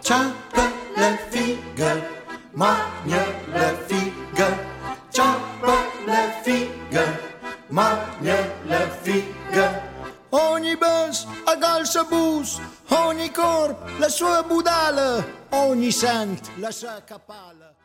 Ciappe le fighe, magna le fighe, ciappe le fighe, magna le fighe. Ogni bus a calza bus, ogni corp la sua budala, ogni sant la sua capala.